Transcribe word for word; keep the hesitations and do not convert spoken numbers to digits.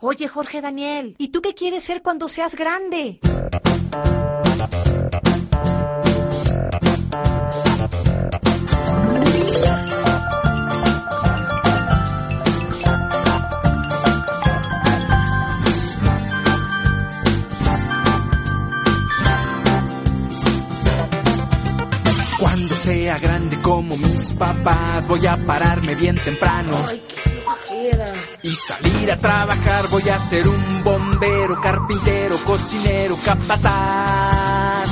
Oye, Jorge Daniel, ¿y tú qué quieres ser cuando seas grande? Cuando sea grande como mis papás, voy a pararme bien temprano. Ay, qué flojera. Y salir a trabajar, voy a ser un bombero, carpintero, cocinero, capataz.